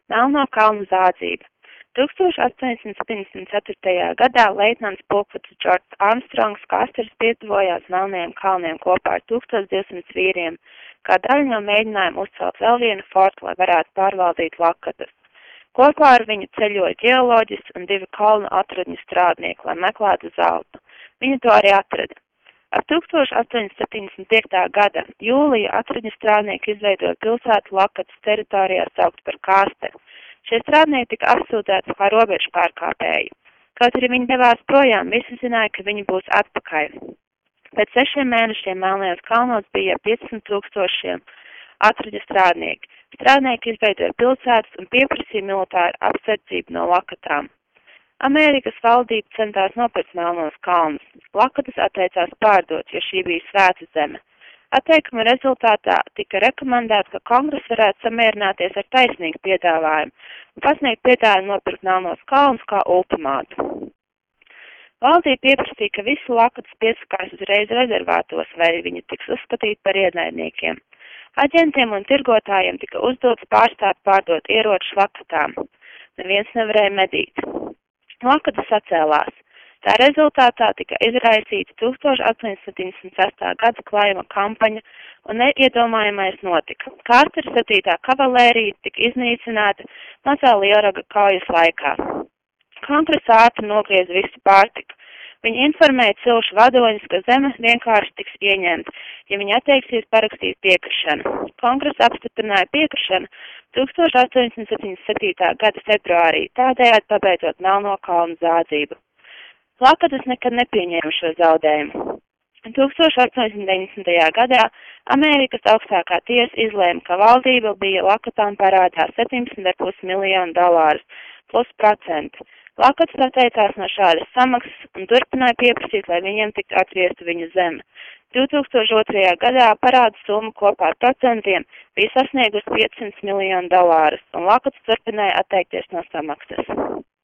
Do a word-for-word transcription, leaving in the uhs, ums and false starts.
Melno kalnu zādzība. tūkstoš astoņsimt septiņdesmit ceturtajā gadā leitnants pulkvedis Džordžs Armstrongs Kasters pietuvojās Melnajiem kalniem kopā ar tūkstoš divsimt vīriem, kā daļa no mēģinājuma uzcelt vēl vienu fortu, lai varētu pārvaldīt lakatas. Kopā ar viņu ceļoja ģeoloģists un divi kalnu atradņu strādnieki, lai meklētu zeltu. Viņi to arī atrada. Ap tūkstoš astoņsimt septiņdesmit piektajā gada jūlija atradņu strādnieki izveidoja pilsētu lakatas teritorijā saukt par Kasteru. Šie strādnieki tika apsūdzēti kā robežu pārkāpēji. Kaut arī viņi devās projām, visi zināja, ka viņi būs atpakaļ. Pēc sešiem mēnešiem Melnajos kalnos bija piecdesmit tūkstošiem atradņu strādnieki. Strādnieki izveidoja pilsētas un pieprasīja militāru apsardzību no lakatām. Amerikas valdība centās nopirkt Melnos kalnus. Lakatas atteicās pārdot, jo šī bija svēta zeme. Atteikuma rezultātā tika rekomendēts, ka kongress varētu samierināties ar taisnīgu piedāvājumu un pasniegt piedāvājumu nopirkt Melnos kalnus kā ultimātu. Valdība pieprasīja, ka visi lakatas piesakās uzreiz rezervātos, vai viņi tiks uzskatīti par ienaidniekiem. Aģentiem un tirgotājiem tika uzdots pārstāt pārdot ieročus lakatām. Neviens nevarēja medīt. Lakatas sacēlās. Tā rezultātā tika izraisīta tūkstoš astoņsimt septiņdesmit sestā gada klājuma kampaņa un neiedomājamais notika. Kastera septītā kavalērija tika iznīcināta mazā Lielraga kaujas laikā. Kongresa ātri nogriez visu pārtiku. Viņi informēja cilšu vadoņus, ka zeme vienkārši tiks ieņemta, ja viņi atteiksies parakstīt piekrišanu. Kongresa apstiprināja piekrišanu tūkstoš astoņsimt septiņdesmit septītā gada februārī, tādējādi pabeidzot Melno kalnu zādzību. Lakatas nekad nepieņēma šo zaudējumu. tūkstoš astoņsimt deviņdesmitajā gadā Amerikas augstākā tiesa izlēma, ka valdība bija lakatām parādā septiņdesmit ar pus miljonu dolārus plus procenti. Lakatas atteicās no šādas samaksas un turpināja pieprasīt, lai viņiem tiktu atgriezta viņu zeme. divtūkstoš otrajā gadā parāda summa kopā ar procentiem bija sasniegusi piecsimt miljonu dolārus, un Lakatas turpināja atteikties no samaksas.